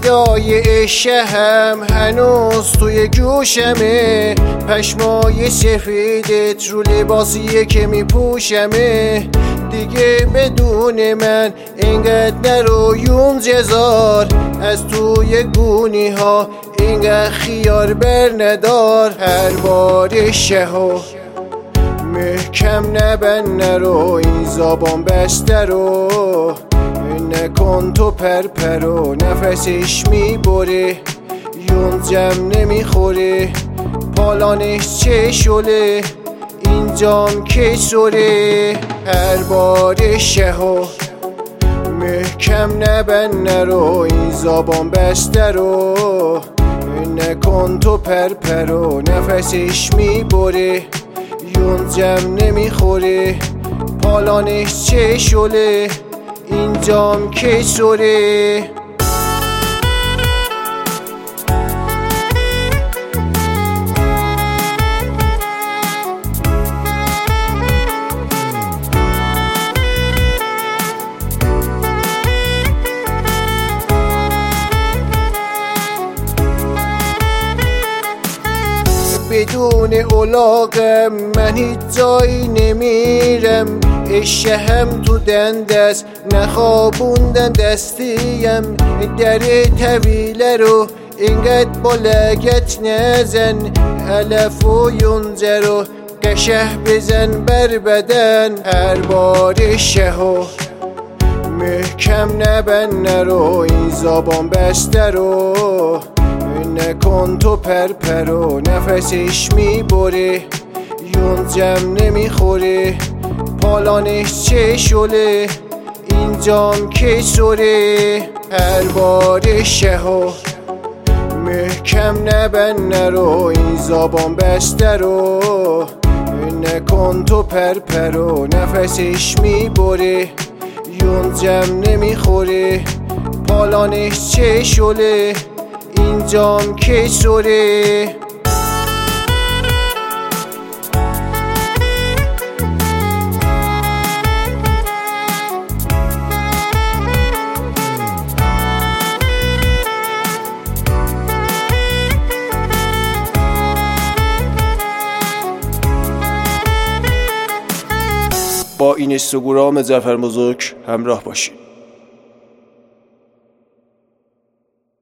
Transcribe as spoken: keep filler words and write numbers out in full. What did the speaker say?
صدای شهم هنوز توی گوشمه، پشمای سفیدت رو لباسیه که میپوشمه. دیگه بدون من اینقدر نرو یون جزار، از توی گونی ها اینقدر خیار بر ندار. هر بار شهو محکم نبند نرو، این زبان بسته رو نکن تو پرپرو. نفسش میبره یون جم نمیخوره، پالانش چه شله اینجام که سره. هر بار شهو محکم نبند نرو، این زبان بسته رو نکن تو پرپرو. نفسش میبره یون جم نمیخوره، پالانش چه شله اینجام که سره. بدون اولاغم من هیچ جایی نمیرم، شهم تو دندست نخوابوندن دستیم. در طویله رو اینقدر با لگت نزن، علف و یونجه رو قشه بزن بر بدن. هر بار شهو محکم نبند نرو، این زبان بسته رو نکن تو پرپرو. نفسش میبره یون جم نمیخوره، پالانش چه شله اینجام که سره. هر بار شهو محکم نبند نرو، این زبان بسته رو نکن تو پرپرو. نفسش میبره یون جم نمیخوره، پالانش چه شله اینجام که سره. با اینستاگرام ظفر بزرگ همراه باشید.